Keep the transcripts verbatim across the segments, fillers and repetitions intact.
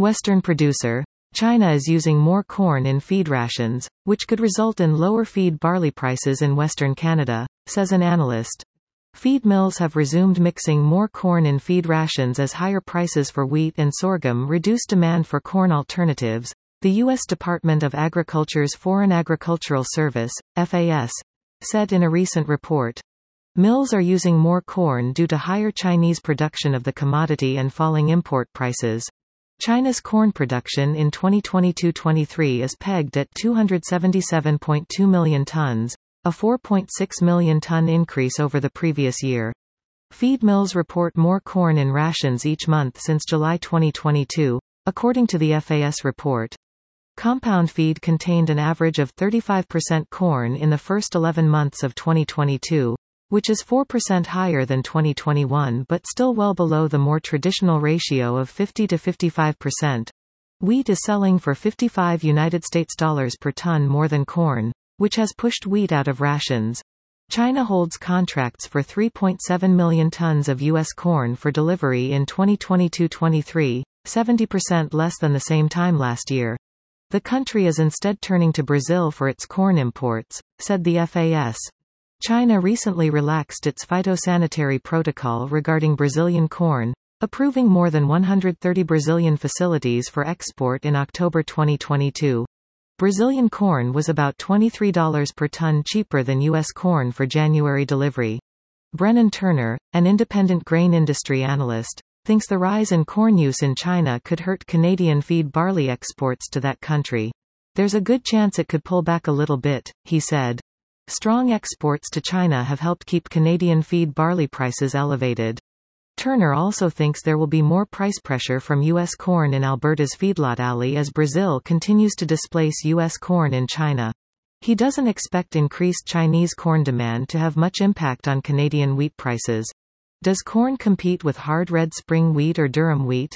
Western producer. China is using more corn in feed rations, which could result in lower feed barley prices in Western Canada, says an analyst. Feed mills have resumed mixing more corn in feed rations as higher prices for wheat and sorghum reduce demand for corn alternatives. The U S Department of Agriculture's Foreign Agricultural Service, F A S, said in a recent report. Mills are using more corn due to higher Chinese production of the commodity and falling import prices. China's corn production in twenty twenty-two twenty-three is pegged at two hundred seventy-seven point two million tons, a four point six million ton increase over the previous year. Feed mills report more corn in rations each month since July twenty twenty-two, according to the F A S report. Compound feed contained an average of thirty-five percent corn in the first eleven months of twenty twenty-two, which is four percent higher than twenty twenty-one but still well below the more traditional ratio of fifty to fifty-five percent. Wheat is selling for fifty-five United States dollars per ton more than corn, which has pushed wheat out of rations. China holds contracts for three point seven million tons of U S corn for delivery in twenty twenty-two twenty-three, seventy percent less than the same time last year. The country is instead turning to Brazil for its corn imports, said the F A S. China recently relaxed its phytosanitary protocol regarding Brazilian corn, approving more than one hundred thirty Brazilian facilities for export in October twenty twenty-two. Brazilian corn was about twenty-three dollars per ton cheaper than U S corn for January delivery. Brennan Turner, an independent grain industry analyst, thinks the rise in corn use in China could hurt Canadian feed barley exports to that country. There's a good chance it could pull back a little bit, he said. Strong exports to China have helped keep Canadian feed barley prices elevated. Turner also thinks there will be more price pressure from U S corn in Alberta's feedlot alley as Brazil continues to displace U S corn in China. He doesn't expect increased Chinese corn demand to have much impact on Canadian wheat prices. Does corn compete with hard red spring wheat or durum wheat?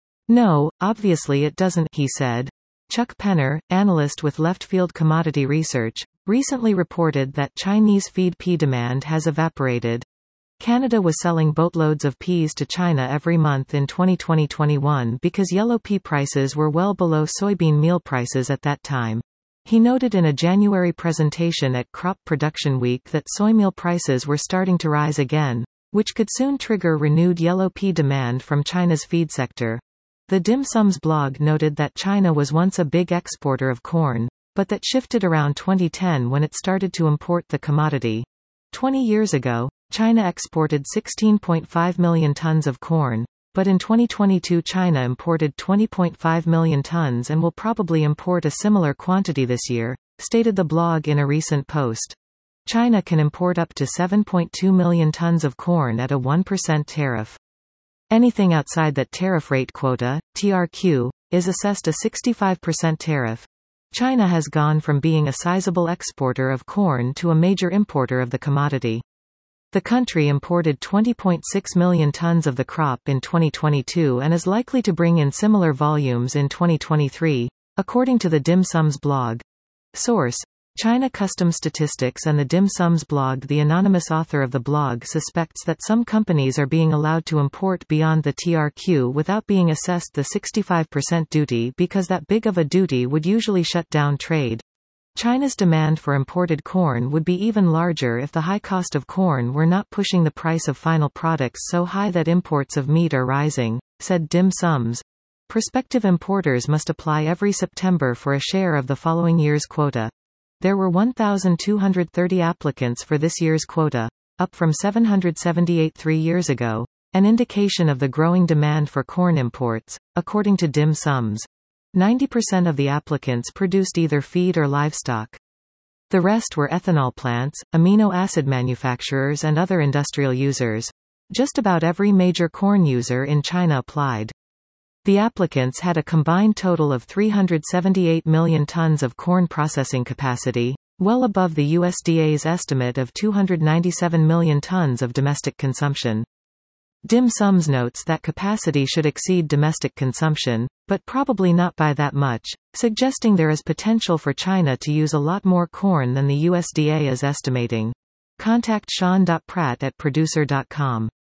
No, obviously it doesn't, he said. Chuck Penner, analyst with Left Field Commodity Research, recently reported that Chinese feed pea demand has evaporated. Canada was selling boatloads of peas to China every month in twenty twenty to twenty-one because yellow pea prices were well below soybean meal prices at that time. He noted in a January presentation at Crop Production Week that soy meal prices were starting to rise again, which could soon trigger renewed yellow pea demand from China's feed sector. The Dim Sums blog noted that China was once a big exporter of corn, but that shifted around twenty ten when it started to import the commodity. Twenty years ago, China exported sixteen point five million tons of corn, but in twenty twenty-two China imported twenty point five million tons and will probably import a similar quantity this year, stated the blog in a recent post. China can import up to seven point two million tons of corn at a one percent tariff. Anything outside that tariff rate quota, T R Q, is assessed a sixty-five percent tariff. China has gone from being a sizable exporter of corn to a major importer of the commodity. The country imported twenty point six million tons of the crop in twenty twenty-two and is likely to bring in similar volumes in twenty twenty-three, according to the Dim Sums blog. Source: China Custom Statistics and the Dim Sums blog. The anonymous author of the blog suspects that some companies are being allowed to import beyond the T R Q without being assessed the sixty-five percent duty because that big of a duty would usually shut down trade. China's demand for imported corn would be even larger if the high cost of corn were not pushing the price of final products so high that imports of meat are rising, said Dim Sums. Prospective importers must apply every September for a share of the following year's quota. There were one thousand two hundred thirty applicants for this year's quota, up from seven hundred seventy-eight three years ago, an indication of the growing demand for corn imports, according to Dim Sums. ninety percent of the applicants produced either feed or livestock. The rest were ethanol plants, amino acid manufacturers and other industrial users. Just about every major corn user in China applied. The applicants had a combined total of three hundred seventy-eight million tons of corn processing capacity, well above the U S D A's estimate of two hundred ninety-seven million tons of domestic consumption. Dim Sums notes that capacity should exceed domestic consumption, but probably not by that much, suggesting there is potential for China to use a lot more corn than the U S D A is estimating. Contact Sean Pratt at producer dot com.